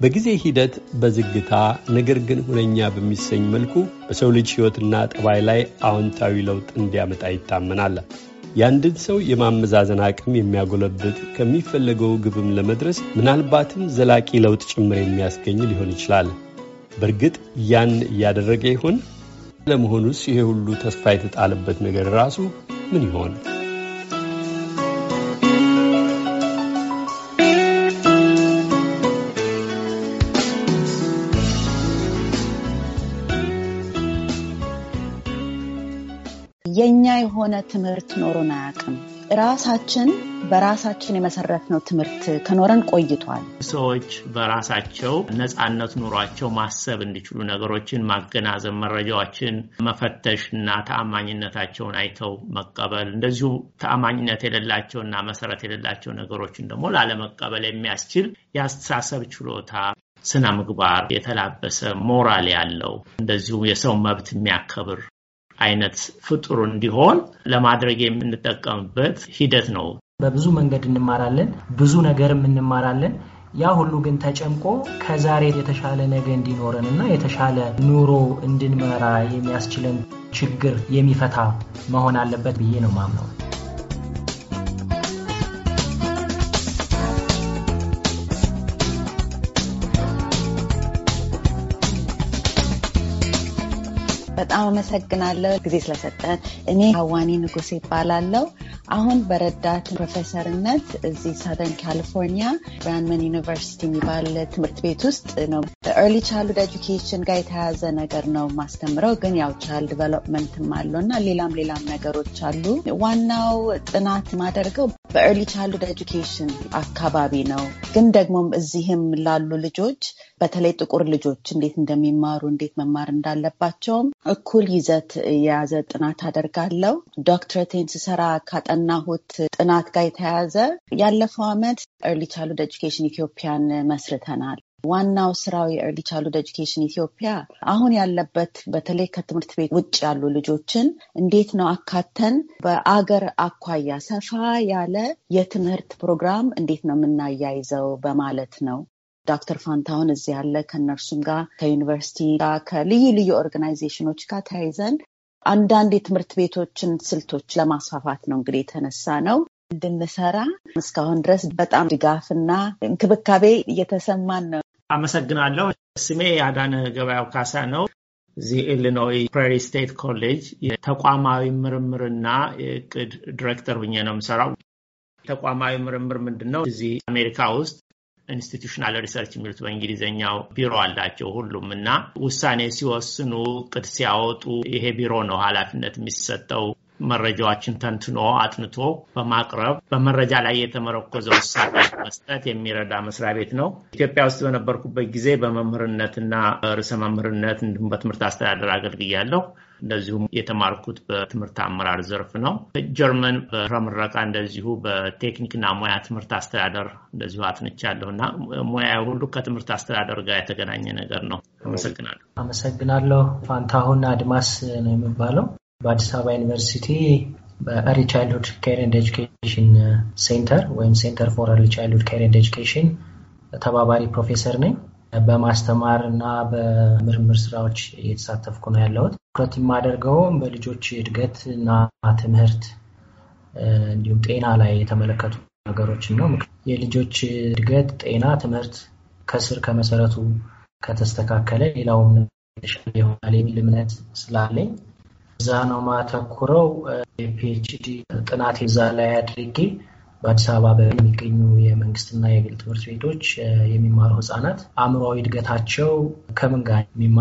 በጊዜ ሂደት በዝግታ ነገር ግን ሁነኛ በሚሰኝ መልኩ በሰው ልጅ ሕይወትና ጠባይ ላይ አዎንታዊ ለውጥ እንዲያመጣ ይታመናል። የአንድን ሰው የማመዛዘን አቅም የሚያጎለብት ከሚፈለገው ግብም ለመድረስ ምናልባትም ዘላቂ ለውጥ ጭምር የሚያስገኝ ሊሆን ይችላል። በእርግጥ ያን እያደረገ ይሆን? ለመሆኑስ ይሄ ሁሉ ተስፋ የተጣለበት ነገር ራሱ ምን ይሆን? የኛ የሆነ ትምህርት ኖሮን አያውቅም። ራሳችን በራሳችን የመሰረትነው ትምህርት ከኖረን ቆይቷል። ሰዎች በራሳቸው ነፃነት ኑሯቸው ማሰብ እንዲችሉ ነገሮችን ማገናዘብ፣ መረጃዎችን መፈተሽና ተአማኝነታቸውን አይተው መቀበል፣ እንደዚሁ ተአማኝነት የሌላቸውና መሰረት የሌላቸው ነገሮችን ደግሞ ላለመቀበል የሚያስችል የአስተሳሰብ ችሎታ፣ ስነ ምግባር የተላበሰ ሞራል ያለው እንደዚሁ የሰው መብት የሚያከብር አይነት ፍጡር እንዲሆን ለማድረግ የምንጠቀምበት ሂደት ነው። በብዙ መንገድ እንማራለን፣ ብዙ ነገርም እንማራለን። ያ ሁሉ ግን ተጨምቆ ከዛሬ የተሻለ ነገ እንዲኖረንና የተሻለ ኑሮ እንድንመራ የሚያስችለን ችግር የሚፈታ መሆን አለበት ብዬ ነው ማምነው። በጣም አመሰግናለሁ ጊዜ ስለሰጠን። እኔ ሀዋኒ ንጉሴ እባላለሁ። አሁን በረዳት ፕሮፌሰርነት እዚህ ሳዘርን ካሊፎርኒያ ብራንመን ዩኒቨርሲቲ የሚባል ትምህርት ቤት ውስጥ ነው። በኤርሊ ቻይልድ ኤጁኬሽን ጋር የተያያዘ ነገር ነው ማስተምረው። ግን ያው ቻይልድ ዲቨሎፕመንትም አለውና ሌላም ነገሮች አሉ። ዋናው ጥናት ማደርገው በኤርሊ ቻይልድ ኤጁኬሽን አካባቢ ነው። ግን ደግሞ እዚህም ላሉ ልጆች በተለይ ጥቁር ልጆች እንዴት እንደሚማሩ እንዴት መማር እንዳለባቸውም እኩል ይዘት የያዘ ጥናት አደርጋለሁ። ዶክትሬቴን ስሰራ ካጠናሁት ጥናት ጋር የተያያዘ ያለፈው ዓመት ኤርሊ ቻይልድ ኤጁኬሽን ኢትዮጵያን መስርተናል። ዋናው ስራው የኤርሊ ቻይልድ ኤጁኬሽን ኢትዮጵያ አሁን ያለበት በተለይ ከትምህርት ቤት ውጭ ያሉ ልጆችን እንዴት ነው አካተን በአገር አኳያ ሰፋ ያለ የትምህርት ፕሮግራም እንዴት ነው የምናያይዘው በማለት ነው። ዶክተር ፋንታሁን እዚህ ያለ ከነርሱም ጋር ከዩኒቨርሲቲ ጋር ከልዩ ልዩ ኦርጋናይዜሽኖች ጋር ተያይዘን አንዳንድ የትምህርት ቤቶችን ስልቶች ለማስፋፋት ነው እንግዲህ የተነሳ ነው እንድንሰራ። እስካሁን ድረስ በጣም ድጋፍና እንክብካቤ እየተሰማን ነው። አመሰግናለሁ። ስሜ አዳነ ገበያው ካሳ ነው። እዚህ ኢሊኖይ ፕሬሪ ስቴት ኮሌጅ የተቋማዊ ምርምርና የዕቅድ ዲሬክተር ሆኜ ነው የምሰራው። ተቋማዊ ምርምር ምንድነው? እዚህ አሜሪካ ውስጥ ኢንስቲትዩሽናል ሪሰርች የሚሉት በእንግሊዘኛው ቢሮ አላቸው ሁሉም እና ውሳኔ ሲወስኑ እቅድ ሲያወጡ ይሄ ቢሮ ነው ኃላፊነት የሚሰጠው። መረጃዎችን ተንትኖ አጥንቶ በማቅረብ በመረጃ ላይ የተመረኮዘ ውሳኔ መስጠት የሚረዳ መስሪያ ቤት ነው። ኢትዮጵያ ውስጥ በነበርኩበት ጊዜ በመምህርነትና ርዕሰ መምህርነት እንዲሁም በትምህርት አስተዳደር አገልግያለሁ። እንደዚሁም የተማርኩት በትምህርት አመራር ዘርፍ ነው። ጀርመን በምረቃ እንደዚሁ በቴክኒክና ሙያ ትምህርት አስተዳደር እንደዚሁ አጥንቻለሁና ሙያው ሁሉ ከትምህርት አስተዳደር ጋር የተገናኘ ነገር ነው። አመሰግናለሁ። ፋንታሁን አድማስ ነው የሚባለው። በአዲስ አበባ ዩኒቨርሲቲ በኤርሊ ቻይልድሁድ ኬር ኤንድ ኤጁኬሽን ሴንተር ወይም ሴንተር ፎር ኤርሊ ቻይልድሁድ ኬር ኤንድ ኤጁኬሽን ተባባሪ ፕሮፌሰር ነኝ። በማስተማር እና በምርምር ስራዎች እየተሳተፍኩ ነው ያለሁት። ትኩረት የማደርገው በልጆች እድገት እና ትምህርት እንዲሁም ጤና ላይ የተመለከቱ ነገሮችን ነው። የልጆች እድገት፣ ጤና፣ ትምህርት ከስር ከመሰረቱ ከተስተካከለ ሌላውም የተሻለ ይሆናል የሚል እምነት ስላለኝ እዛ ነው ማተኩረው። የፒኤችዲ ጥናት እዛ ላይ አድርጌ በአዲስ አበባ በሚገኙ የመንግስትና የግል ትምህርት ቤቶች የሚማሩ ህጻናት አእምሮአዊ እድገታቸው ከምን ጋር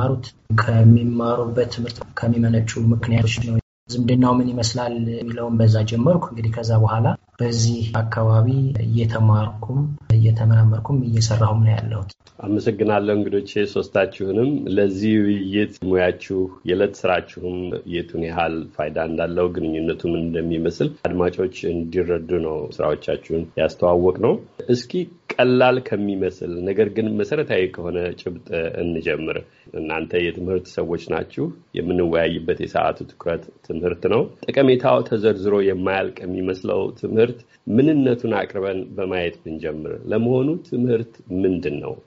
ከሚማሩበት ትምህርት ከሚመነጩ ምክንያቶች ነው። ዝምድናው ምን ይመስላል የሚለውን በዛ ጀመርኩ። እንግዲህ ከዛ በኋላ በዚህ አካባቢ እየተማርኩም እየተመራመርኩም እየሰራሁም ነው ያለሁት። አመሰግናለሁ እንግዶቼ ሶስታችሁንም ለዚህ ውይይት። ሙያችሁ የዕለት ስራችሁም የቱን ያህል ፋይዳ እንዳለው ግንኙነቱም እንደሚመስል አድማጮች እንዲረዱ ነው ስራዎቻችሁን ያስተዋወቅ ነው። እስኪ ቀላል ከሚመስል ነገር ግን መሰረታዊ ከሆነ ጭብጥ እንጀምር። እናንተ የትምህርት ሰዎች ናችሁ። የምንወያይበት የሰዓቱ ትኩረት ትምህርት ነው። ጠቀሜታው ተዘርዝሮ የማያልቅ የሚመስለው ትምህርት ምንነቱን አቅርበን በማየት ብንጀምር፣ ለመሆኑ ትምህርት ምንድን ነው?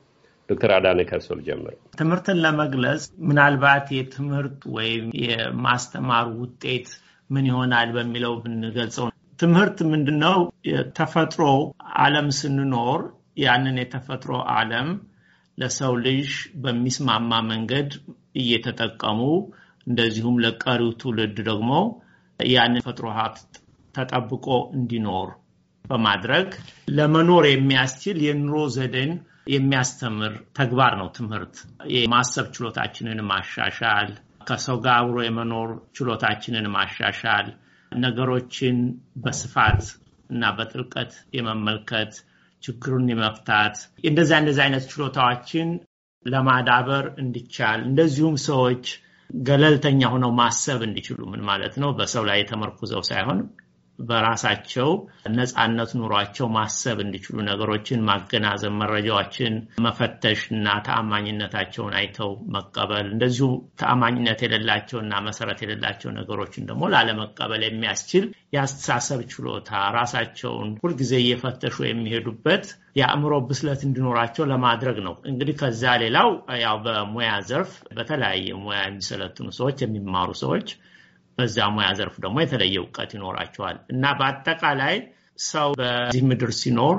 ዶክተር አዳነ ከርሶል ጀምር። ትምህርትን ለመግለጽ ምናልባት የትምህርት ወይም የማስተማር ውጤት ምን ይሆናል በሚለው ብንገልጸው ትምህርት ምንድነው? የተፈጥሮ ዓለም ስንኖር ያንን የተፈጥሮ ዓለም ለሰው ልጅ በሚስማማ መንገድ እየተጠቀሙ እንደዚሁም ለቀሪው ትውልድ ደግሞ ያንን ተፈጥሮ ሀብት ተጠብቆ እንዲኖር በማድረግ ለመኖር የሚያስችል የኑሮ ዘዴን የሚያስተምር ተግባር ነው ትምህርት። የማሰብ ችሎታችንን ማሻሻል፣ ከሰው ጋር አብሮ የመኖር ችሎታችንን ማሻሻል፣ ነገሮችን በስፋት እና በጥልቀት የመመልከት ችግሩን የመፍታት እንደዚህ አይነት ችሎታዎችን ለማዳበር እንዲቻል እንደዚሁም ሰዎች ገለልተኛ ሆነው ማሰብ እንዲችሉ ምን ማለት ነው? በሰው ላይ ተመርኩዘው ሳይሆን በራሳቸው ነፃነት ኑሯቸው ማሰብ እንዲችሉ ነገሮችን ማገናዘብ፣ መረጃዎችን መፈተሽና ተአማኝነታቸውን አይተው መቀበል፣ እንደዚሁ ተአማኝነት የሌላቸውና መሰረት የሌላቸው ነገሮችን ደግሞ ላለመቀበል የሚያስችል የአስተሳሰብ ችሎታ ራሳቸውን ሁልጊዜ እየፈተሹ የሚሄዱበት የአእምሮ ብስለት እንዲኖራቸው ለማድረግ ነው። እንግዲህ ከዛ ሌላው ያው በሙያ ዘርፍ በተለያየ ሙያ የሚሰለጥኑ ሰዎች የሚማሩ ሰዎች በዛ ሙያ ዘርፍ ደግሞ የተለየ ዕውቀት ይኖራቸዋል እና በአጠቃላይ ሰው በዚህ ምድር ሲኖር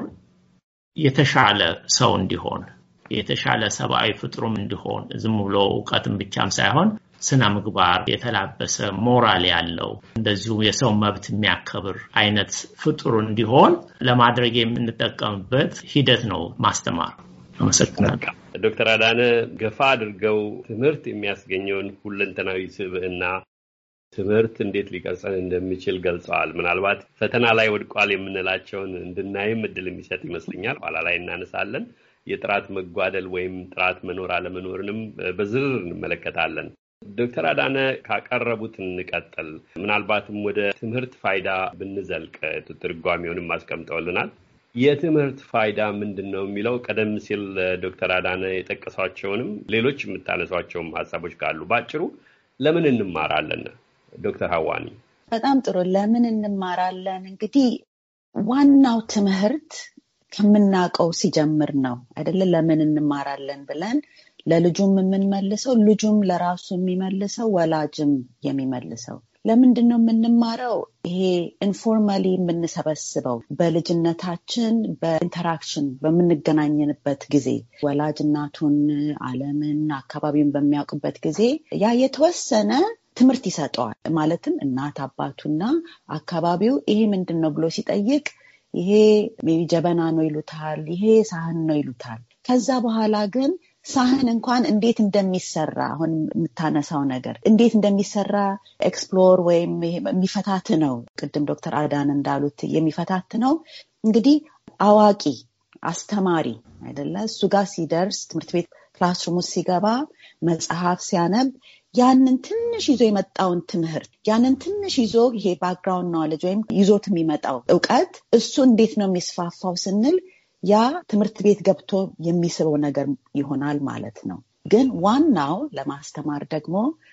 የተሻለ ሰው እንዲሆን የተሻለ ሰብአዊ ፍጥሩም እንዲሆን ዝም ብሎ ዕውቀትም ብቻም ሳይሆን ስነ ምግባር የተላበሰ ሞራል ያለው እንደዚሁ የሰው መብት የሚያከብር አይነት ፍጡር እንዲሆን ለማድረግ የምንጠቀምበት ሂደት ነው ማስተማር። አመሰግናለሁ። ዶክተር አዳነ ገፋ አድርገው ትምህርት የሚያስገኘውን ሁለንተናዊ ስብዕና ትምህርት እንዴት ሊቀርጸን እንደሚችል ገልጸዋል። ምናልባት ፈተና ላይ ወድቋል የምንላቸውን እንድናይም እድል የሚሰጥ ይመስለኛል። ኋላ ላይ እናነሳለን። የጥራት መጓደል ወይም ጥራት መኖር አለመኖርንም በዝርዝር እንመለከታለን። ዶክተር አዳነ ካቀረቡት እንቀጥል። ምናልባትም ወደ ትምህርት ፋይዳ ብንዘልቅ ትርጓሜውንም አስቀምጠውልናል። የትምህርት ፋይዳ ምንድነው የሚለው ቀደም ሲል ዶክተር አዳነ የጠቀሷቸውንም ሌሎች የምታነሷቸውም ሀሳቦች ካሉ ባጭሩ ለምን እንማራለን? ዶክተር ሀዋኒ በጣም ጥሩ። ለምን እንማራለን? እንግዲህ ዋናው ትምህርት ከምናውቀው ሲጀምር ነው አይደለ? ለምን እንማራለን ብለን ለልጁም የምንመልሰው ልጁም ለራሱ የሚመልሰው ወላጅም የሚመልሰው ለምንድነው የምንማረው? ይሄ ኢንፎርማሊ የምንሰበስበው በልጅነታችን በኢንተራክሽን በምንገናኝበት ጊዜ ወላጅ እናቱን፣ ዓለምን፣ አካባቢውን በሚያውቅበት ጊዜ ያ የተወሰነ ትምህርት ይሰጠዋል። ማለትም እናት አባቱና አካባቢው ይሄ ምንድነው ብሎ ሲጠይቅ ይሄ ሜቢ ጀበና ነው ይሉታል፣ ይሄ ሳህን ነው ይሉታል። ከዛ በኋላ ግን ሳህን እንኳን እንዴት እንደሚሰራ አሁን የምታነሳው ነገር እንዴት እንደሚሰራ ኤክስፕሎር ወይም የሚፈታት ነው። ቅድም ዶክተር አዳነ እንዳሉት የሚፈታት ነው። እንግዲህ አዋቂ አስተማሪ አይደለ? እሱ ጋር ሲደርስ ትምህርት ቤት ክላስሩም ውስጥ ሲገባ መጽሐፍ ሲያነብ ያንን ትንሽ ይዞ የመጣውን ትምህርት ያንን ትንሽ ይዞ ይሄ ባክግራውንድ ኖሌጅ ወይም ይዞት የሚመጣው ዕውቀት እሱ እንዴት ነው የሚስፋፋው ስንል ያ ትምህርት ቤት ገብቶ የሚስበው ነገር ይሆናል ማለት ነው። ግን ዋናው ለማስተማር ደግሞ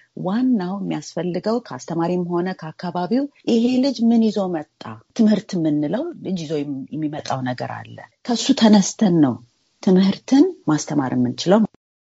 ዋናው የሚያስፈልገው ከአስተማሪም ሆነ ከአካባቢው ይሄ ልጅ ምን ይዞ መጣ። ትምህርት የምንለው ልጅ ይዞ የሚመጣው ነገር አለ። ከሱ ተነስተን ነው ትምህርትን ማስተማር የምንችለው።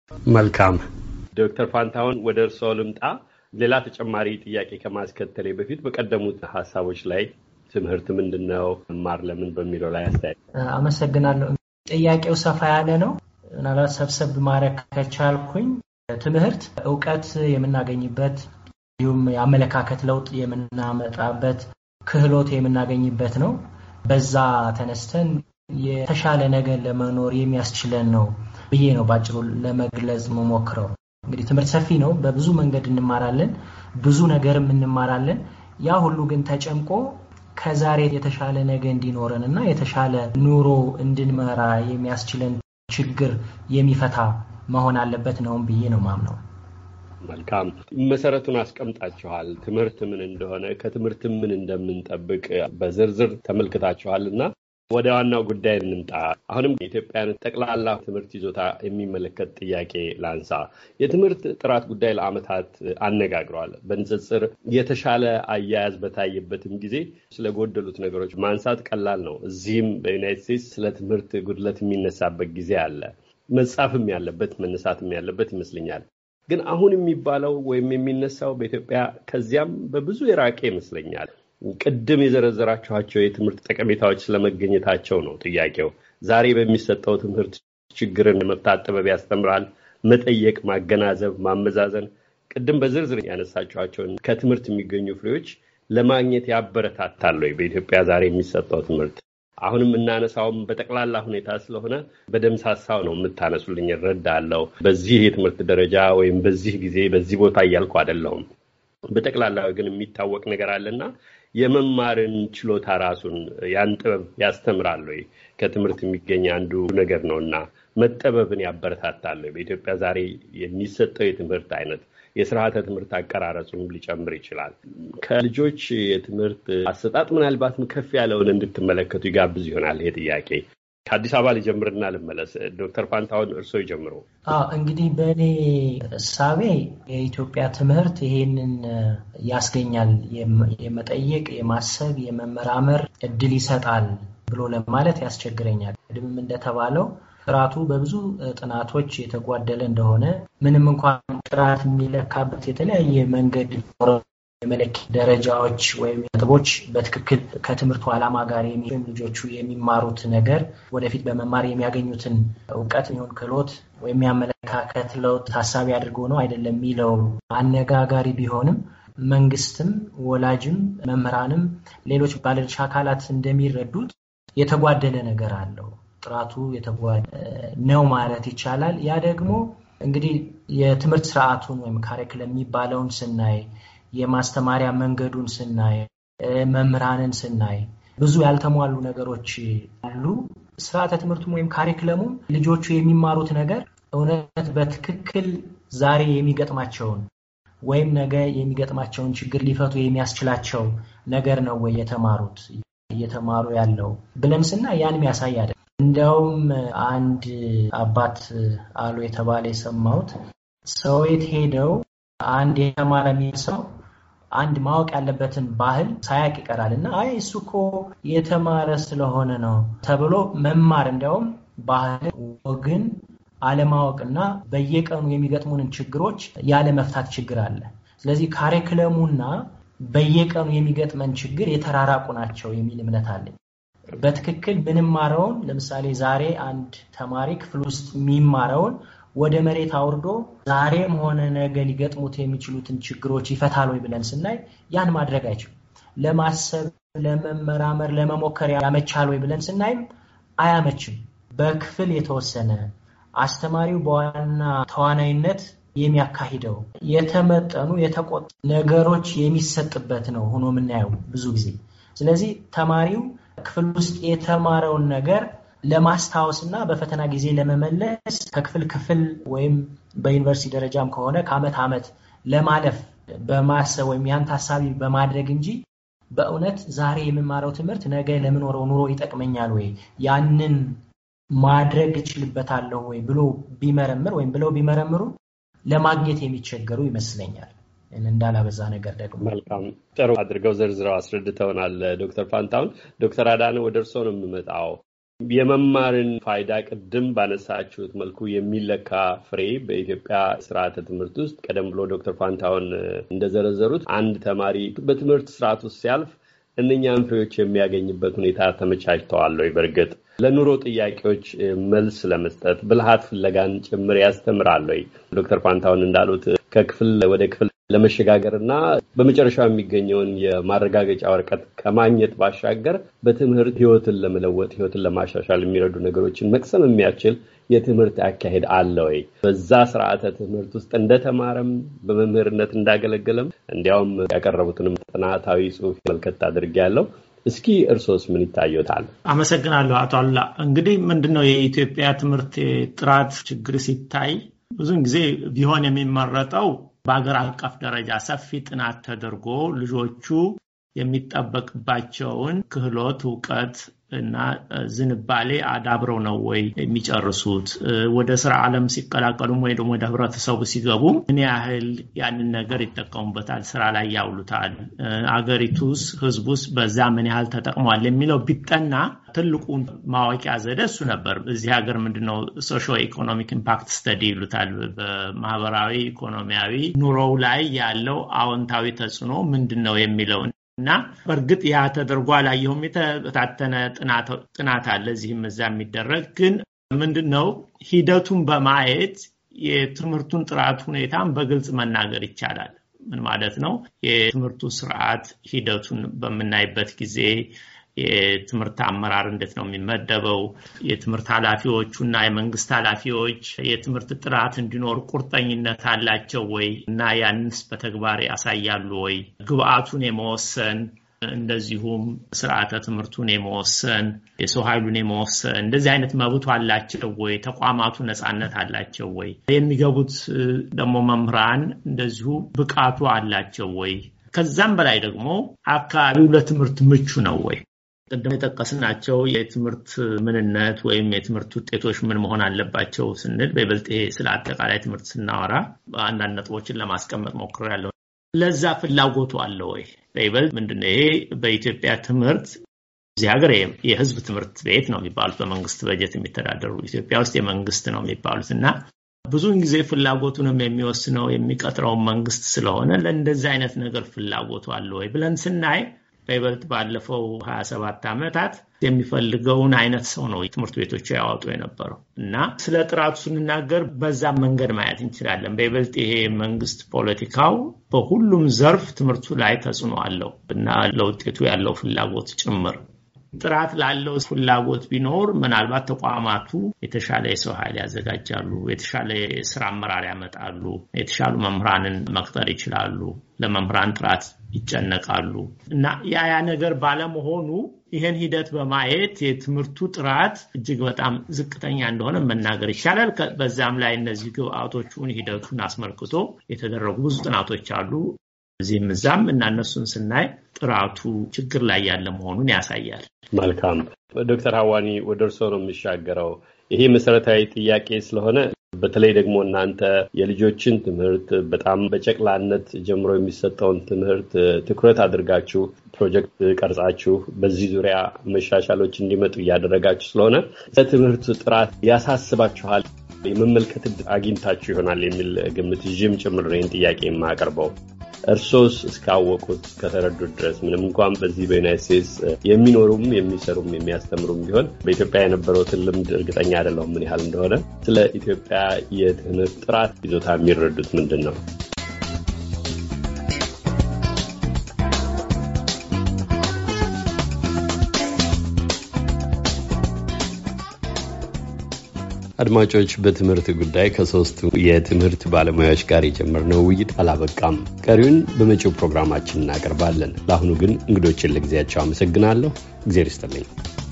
መልካም ዶክተር ፋንታሁን ወደ እርስዎ ልምጣ። ሌላ ተጨማሪ ጥያቄ ከማስከተሌ በፊት በቀደሙት ሀሳቦች ላይ ትምህርት ምንድነው መማር ለምን በሚለው ላይ አስተያየት። አመሰግናለሁ። ጥያቄው ሰፋ ያለ ነው። ምናልባት ሰብሰብ ማድረግ ከቻልኩኝ ትምህርት ዕውቀት የምናገኝበት እንዲሁም የአመለካከት ለውጥ የምናመጣበት ክህሎት የምናገኝበት ነው። በዛ ተነስተን የተሻለ ነገር ለመኖር የሚያስችለን ነው ብዬ ነው ባጭሩ ለመግለጽ መሞክረው። እንግዲህ ትምህርት ሰፊ ነው። በብዙ መንገድ እንማራለን፣ ብዙ ነገርም እንማራለን። ያ ሁሉ ግን ተጨምቆ ከዛሬ የተሻለ ነገር እንዲኖረንና የተሻለ ኑሮ እንድንመራ የሚያስችለን ችግር የሚፈታ መሆን አለበት ነው ብዬ ነው ማምነው። መልካም መሰረቱን አስቀምጣችኋል። ትምህርት ምን እንደሆነ ከትምህርት ምን እንደምንጠብቅ በዝርዝር ተመልክታችኋልና ወደ ዋናው ጉዳይ እንምጣ። አሁንም የኢትዮጵያን ጠቅላላ ትምህርት ይዞታ የሚመለከት ጥያቄ ላንሳ። የትምህርት ጥራት ጉዳይ ለዓመታት አነጋግሯል። በንጽጽር የተሻለ አያያዝ በታየበትም ጊዜ ስለጎደሉት ነገሮች ማንሳት ቀላል ነው። እዚህም በዩናይትድ ስቴትስ ስለ ትምህርት ጉድለት የሚነሳበት ጊዜ አለ። መጻፍም ያለበት መነሳትም ያለበት ይመስለኛል። ግን አሁን የሚባለው ወይም የሚነሳው በኢትዮጵያ ከዚያም በብዙ የራቀ ይመስለኛል። ቅድም የዘረዘራችኋቸው የትምህርት ጠቀሜታዎች ስለመገኘታቸው ነው ጥያቄው። ዛሬ በሚሰጠው ትምህርት ችግርን መፍታት ጥበብ ያስተምራል፣ መጠየቅ፣ ማገናዘብ፣ ማመዛዘን፣ ቅድም በዝርዝር ያነሳችኋቸውን ከትምህርት የሚገኙ ፍሬዎች ለማግኘት ያበረታታል ወይ? በኢትዮጵያ ዛሬ የሚሰጠው ትምህርት አሁንም እናነሳውም በጠቅላላ ሁኔታ ስለሆነ በደምሳሳው ነው የምታነሱልኝ እረዳለሁ። በዚህ የትምህርት ደረጃ ወይም በዚህ ጊዜ በዚህ ቦታ እያልኩ አይደለሁም። በጠቅላላ ግን የሚታወቅ ነገር አለና የመማርን ችሎታ ራሱን ያን ጥበብ ያስተምራል ወይ? ከትምህርት የሚገኝ አንዱ ነገር ነውና መጠበብን ያበረታታል ወይ? በኢትዮጵያ ዛሬ የሚሰጠው የትምህርት አይነት የስርዓተ ትምህርት አቀራረጹን ሊጨምር ይችላል። ከልጆች የትምህርት አሰጣጥ ምናልባትም ከፍ ያለውን እንድትመለከቱ ይጋብዝ ይሆናል ይሄ ጥያቄ። ከአዲስ አበባ ልጀምርና ልመለስ። ዶክተር ፋንታሁን እርስዎ ይጀምሩ። እንግዲህ በእኔ እሳቤ የኢትዮጵያ ትምህርት ይሄንን ያስገኛል፣ የመጠየቅ፣ የማሰብ፣ የመመራመር እድል ይሰጣል ብሎ ለማለት ያስቸግረኛል። ቅድምም እንደተባለው ጥራቱ በብዙ ጥናቶች የተጓደለ እንደሆነ ምንም እንኳን ጥራት የሚለካበት የተለያየ መንገድ የመለኪያ ደረጃዎች ወይም ነጥቦች በትክክል ከትምህርቱ ዓላማ ጋር ልጆቹ የሚማሩት ነገር ወደፊት በመማር የሚያገኙትን እውቀት ይሁን ክህሎት ወይም የአመለካከት ለውጥ ታሳቢ አድርጎ ነው አይደለም የሚለው አነጋጋሪ ቢሆንም መንግስትም፣ ወላጅም፣ መምህራንም ሌሎች ባለድርሻ አካላት እንደሚረዱት የተጓደለ ነገር አለው። ጥራቱ የተጓደለ ነው ማለት ይቻላል። ያ ደግሞ እንግዲህ የትምህርት ስርዓቱን ወይም ካሪኩለም የሚባለውን ስናይ፣ የማስተማሪያ መንገዱን ስናይ፣ መምህራንን ስናይ ብዙ ያልተሟሉ ነገሮች አሉ። ስርዓተ ትምህርቱም ወይም ካሪኩለሙም ልጆቹ የሚማሩት ነገር እውነት በትክክል ዛሬ የሚገጥማቸውን ወይም ነገ የሚገጥማቸውን ችግር ሊፈቱ የሚያስችላቸው ነገር ነው ወይ የተማሩት እየተማሩ ያለው ብለን ስናይ ያን የሚያሳይ አይደለም። እንደውም አንድ አባት አሉ የተባለ የሰማሁት ሰው የት ሄደው አንድ የተማረ ሰው አንድ ማወቅ ያለበትን ባህል ሳያቅ ይቀራልና አይ እሱ እኮ የተማረ ስለሆነ ነው ተብሎ መማር እንደውም ባህል ወግን አለማወቅና በየቀኑ የሚገጥሙንን ችግሮች ያለ መፍታት ችግር አለ። ስለዚህ ካሪኩለሙና በየቀኑ የሚገጥመን ችግር የተራራቁ ናቸው የሚል እምነት አለኝ። በትክክል ምንማረውን ለምሳሌ ዛሬ አንድ ተማሪ ክፍል ውስጥ የሚማረውን ወደ መሬት አውርዶ ዛሬም ሆነ ነገ ሊገጥሙት የሚችሉትን ችግሮች ይፈታል ወይ ብለን ስናይ ያን ማድረግ አይችልም። ለማሰብ፣ ለመመራመር፣ ለመሞከር ያመቻል ወይ ብለን ስናይም አያመችም። በክፍል የተወሰነ አስተማሪው በዋና ተዋናይነት የሚያካሂደው የተመጠኑ የተቆጠሩ ነገሮች የሚሰጥበት ነው ሆኖ የምናየው ብዙ ጊዜ። ስለዚህ ተማሪው ክፍል ውስጥ የተማረውን ነገር ለማስታወስና በፈተና ጊዜ ለመመለስ ከክፍል ክፍል ወይም በዩኒቨርሲቲ ደረጃም ከሆነ ከዓመት ዓመት ለማለፍ በማሰብ ወይም ያን ታሳቢ በማድረግ እንጂ በእውነት ዛሬ የምማረው ትምህርት ነገ ለምኖረው ኑሮ ይጠቅመኛል ወይ ያንን ማድረግ እችልበታለሁ ወይ ብሎ ቢመረምር ወይም ብለው ቢመረምሩ ለማግኘት የሚቸገሩ ይመስለኛል። እንዳላበዛ ነገር ደግሞ መልካም ጥሩ አድርገው ዘርዝረው አስረድተውናል ዶክተር ፋንታሁን። ዶክተር አዳነ ወደ እርስዎ ነው የምመጣው። የመማርን ፋይዳ ቅድም ባነሳችሁት መልኩ የሚለካ ፍሬ በኢትዮጵያ ስርዓተ ትምህርት ውስጥ ቀደም ብሎ ዶክተር ፋንታሁን እንደዘረዘሩት አንድ ተማሪ በትምህርት ስርዓት ውስጥ ሲያልፍ እነኛን ፍሬዎች የሚያገኝበት ሁኔታ ተመቻችተዋል ወይ? በእርግጥ ለኑሮ ጥያቄዎች መልስ ለመስጠት ብልሃት ፍለጋን ጭምር ያስተምራል ወይ? ዶክተር ፋንታሁን እንዳሉት ከክፍል ወደ ክፍል ለመሸጋገርና በመጨረሻው የሚገኘውን የማረጋገጫ ወረቀት ከማግኘት ባሻገር በትምህርት ህይወትን ለመለወጥ ህይወትን ለማሻሻል የሚረዱ ነገሮችን መቅሰም የሚያስችል የትምህርት አካሄድ አለ ወይ? በዛ ስርዓተ ትምህርት ውስጥ እንደተማረም በመምህርነት እንዳገለገለም እንዲያውም ያቀረቡትንም ጥናታዊ ጽሑፍ መልከት አድርጌያለሁ። እስኪ እርሶስ ምን ይታዩታል? አመሰግናለሁ አቶ አሉላ። እንግዲህ ምንድነው የኢትዮጵያ ትምህርት ጥራት ችግር ሲታይ ብዙውን ጊዜ ቢሆን የሚመረጠው በአገር አቀፍ ደረጃ ሰፊ ጥናት ተደርጎ ልጆቹ የሚጠበቅባቸውን ክህሎት፣ እውቀት እና ዝንባሌ አዳብረው ነው ወይ የሚጨርሱት? ወደ ስራ ዓለም ሲቀላቀሉም ወይ ደግሞ ወደ ህብረተሰቡ ሲገቡ ምን ያህል ያንን ነገር ይጠቀሙበታል፣ ስራ ላይ ያውሉታል? አገሪቱስ ህዝቡስ በዛ ምን ያህል ተጠቅሟል የሚለው ቢጠና ትልቁን ማወቂያ ዘዴ እሱ ነበር። እዚህ ሀገር ምንድነው ሶሾ ኢኮኖሚክ ኢምፓክት ስተዲ ይሉታል። በማህበራዊ ኢኮኖሚያዊ ኑሮው ላይ ያለው አዎንታዊ ተጽዕኖ ምንድነው የሚለው እና በእርግጥ ያ ተደርጎ አላየሁም። የተበታተነ ጥናት አለ እዚህም እዛ የሚደረግ ግን ምንድነው ሂደቱን በማየት የትምህርቱን ጥራት ሁኔታን በግልጽ መናገር ይቻላል። ምን ማለት ነው? የትምህርቱ ስርዓት ሂደቱን በምናይበት ጊዜ የትምህርት አመራር እንዴት ነው የሚመደበው? የትምህርት ኃላፊዎቹና የመንግስት ኃላፊዎች የትምህርት ጥራት እንዲኖር ቁርጠኝነት አላቸው ወይ እና ያንስ በተግባር ያሳያሉ ወይ? ግብአቱን የመወሰን እንደዚሁም ስርዓተ ትምህርቱን የመወሰን የሰው ኃይሉን የመወሰን እንደዚህ አይነት መብቱ አላቸው ወይ? ተቋማቱ ነፃነት አላቸው ወይ? የሚገቡት ደግሞ መምህራን እንደዚሁ ብቃቱ አላቸው ወይ? ከዛም በላይ ደግሞ አካባቢው ለትምህርት ምቹ ነው ወይ? ቀደም የጠቀስናቸው የትምህርት ምንነት ወይም የትምህርት ውጤቶች ምን መሆን አለባቸው ስንል በይበልጥ ስለ አጠቃላይ ትምህርት ስናወራ አንዳንድ ነጥቦችን ለማስቀመጥ ሞክሬያለሁ። ለዛ ፍላጎቱ አለ ወይ? በይበልጥ ምንድነው ይሄ በኢትዮጵያ ትምህርት እዚህ ሀገር የህዝብ ትምህርት ቤት ነው የሚባሉት በመንግስት በጀት የሚተዳደሩ ኢትዮጵያ ውስጥ የመንግስት ነው የሚባሉት እና ብዙውን ጊዜ ፍላጎቱንም የሚወስነው የሚቀጥረው መንግስት ስለሆነ ለእንደዚህ አይነት ነገር ፍላጎቱ አለ ወይ ብለን ስናይ በይበልጥ ባለፈው 27 ዓመታት የሚፈልገውን አይነት ሰው ነው ትምህርት ቤቶች ያወጡ የነበረው እና ስለ ጥራቱ ስንናገር በዛ መንገድ ማየት እንችላለን። በይበልጥ ይሄ መንግስት ፖለቲካው በሁሉም ዘርፍ ትምህርቱ ላይ ተጽዕኖ አለው እና ለውጤቱ ያለው ፍላጎት ጭምር ጥራት ላለው ፍላጎት ቢኖር ምናልባት ተቋማቱ የተሻለ የሰው ኃይል ያዘጋጃሉ፣ የተሻለ ስራ አመራር ያመጣሉ፣ የተሻሉ መምህራንን መቅጠር ይችላሉ፣ ለመምህራን ጥራት ይጨነቃሉ እና ያ ነገር ባለመሆኑ ይሄን ሂደት በማየት የትምህርቱ ጥራት እጅግ በጣም ዝቅተኛ እንደሆነ መናገር ይቻላል። በዛም ላይ እነዚህ ግብአቶቹን ሂደቱን አስመልክቶ የተደረጉ ብዙ ጥናቶች አሉ። እዚህም እዛም እና እነሱን ስናይ ጥራቱ ችግር ላይ ያለ መሆኑን ያሳያል። መልካም ዶክተር ሀዋኒ ወደ እርስዎ ነው የሚሻገረው። ይሄ መሰረታዊ ጥያቄ ስለሆነ በተለይ ደግሞ እናንተ የልጆችን ትምህርት በጣም በጨቅላነት ጀምሮ የሚሰጠውን ትምህርት ትኩረት አድርጋችሁ ፕሮጀክት ቀርጻችሁ በዚህ ዙሪያ መሻሻሎች እንዲመጡ እያደረጋችሁ ስለሆነ ለትምህርት ጥራት ያሳስባችኋል የመመልከት አግኝታችሁ ይሆናል የሚል ግምት ይዤም ጭምር ነው ጥያቄ የማቀርበው። እርሶስ እስካወቁት ከተረዱት ድረስ ምንም እንኳን በዚህ በዩናይትድ ስቴትስ የሚኖሩም የሚሰሩም የሚያስተምሩም ቢሆን በኢትዮጵያ የነበረውትን ልምድ እርግጠኛ አይደለሁም ምን ያህል እንደሆነ፣ ስለ ኢትዮጵያ የትምህርት ጥራት ይዞታ የሚረዱት ምንድን ነው? አድማጮች በትምህርት ጉዳይ ከሶስቱ የትምህርት ባለሙያዎች ጋር የጀመርነው ውይይት አላበቃም። ቀሪውን በመጪው ፕሮግራማችን እናቀርባለን። ለአሁኑ ግን እንግዶችን ለጊዜያቸው አመሰግናለሁ። እግዚአብሔር ይስጥልኝ።